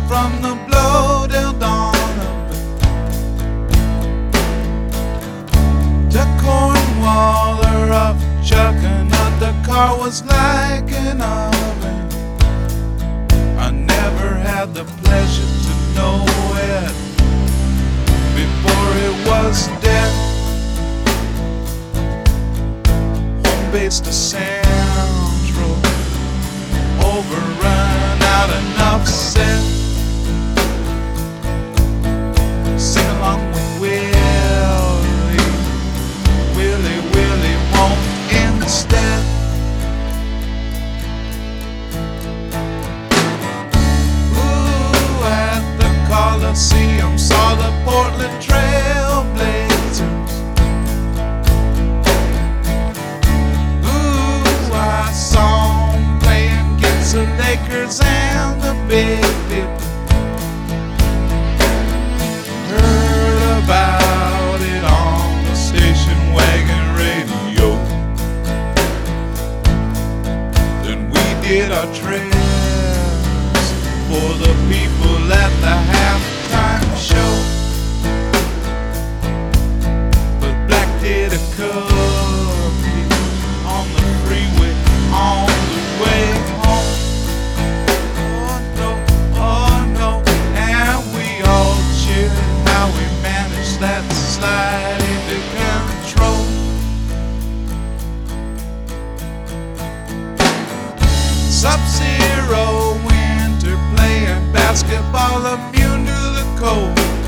from the blow till dawn to Cornwall up Chuckanut. The car was like an oven. I never had the pleasure to know it before it was dead. Home base to Central, overrun, out enough said. Sing along with Willie, Willie, Willie won't instead. Ooh, at the Coliseum saw the Portland Trail Blazers. Ooh, I saw 'em playing against the Lakers and the Big Dip. Heard about it on the station wagon radio. Then we did our trails for the people at the halftime show. But Black did a copy on the freeway on the way home. Oh no, oh no, and we all cheered how we managed that slide into control. Sub-zero winter playing basketball, immune to the cold.